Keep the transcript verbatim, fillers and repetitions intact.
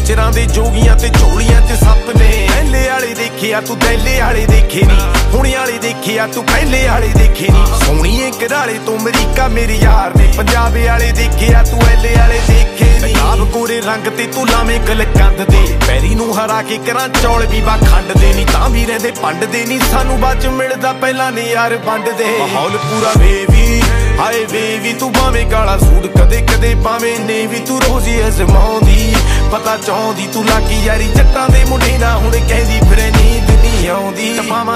ਟੀਚਰਾਂ ਦੇ ਜੋਗੀਆਂ ਤੇ ਝੋਲੀਆਂ ਚ ਸੱਪ ਨੇ। ਪਹਿਲੇ ਵਾਲੇ ਦੇਖਿਆ ਤੂੰ ਦੈਲੇ ਵਾਲੇ ਦੇਖੇ ਨੀ, ਹੁਣੇ ਵਾਲੇ ਦੇਖਿਆ ਤੂੰ ਪਹਿਲੇ ਵਾਲੇ ਦੇਖੇ ਨੀ। ਸੋਹਣੀਏ ਘਰਾਲੇ ਤੋਂ ਅਮਰੀਕਾ ਮੇਰੇ ਯਾਰ ਨੇ, ਪੰਜਾਬ ਵਾਲੇ ਦੇਖਿਆ ਤੂੰ ਐਲੇ ਵਾਲੇ ਦੇਖੇ ਨੀ। ਪੰਜਾਬ ਕੋਰੇ ਰੰਗ ਤੇ ਤੂੰ ਲਾਵੇਂ ਕਲਕੰਦ ਦੇ, ਪੈਰੀ ਨੂੰ ਹਰਾ ਕੇ ਕਰਾਂ ਚੌਲ ਵੀ ਬਾ ਖੰਡ ਦੇ ਨੀ। ਤਾਂ ਵੀ ਰਹਿੰਦੇ ਪੰਡ ਦੇ ਨੀ, ਸਾਨੂੰ ਬਾਅਦ ਚ ਮਿਲਦਾ ਪਹਿਲਾਂ ਨੇ ਯਾਰ ਵੰਡ ਦੇ। ਮਾਹੌਲ ਪੂਰਾ ਵੇਵੀ ਹਾਏ ਵੇਵੀ, ਤੂੰ ਭਾਵੇਂ ਕਾਲਾ ਸੂਟ ਕਦੇ ਕਦੇ ਭਾਵੇਂ ਨੇ ਵੀ, ਤੂੰ ਰੋਜ਼ ਹੀ ਅਜ਼ਮਾਉਂਦੀ ਪਤਾ ਚਾਹੁੰਦੀ ਤੂੰ ਲਾਗੀ ਯਾਰੀ ਜੱਟਾਂ ਦੇ ਮੁੰਡੇ ਨਾ। ਹੁਣ ਕਹਿੰਦੀ ਫਿਰੇ ਨੀਂਦ ਨਹੀਂ ਆਉਂਦੀ।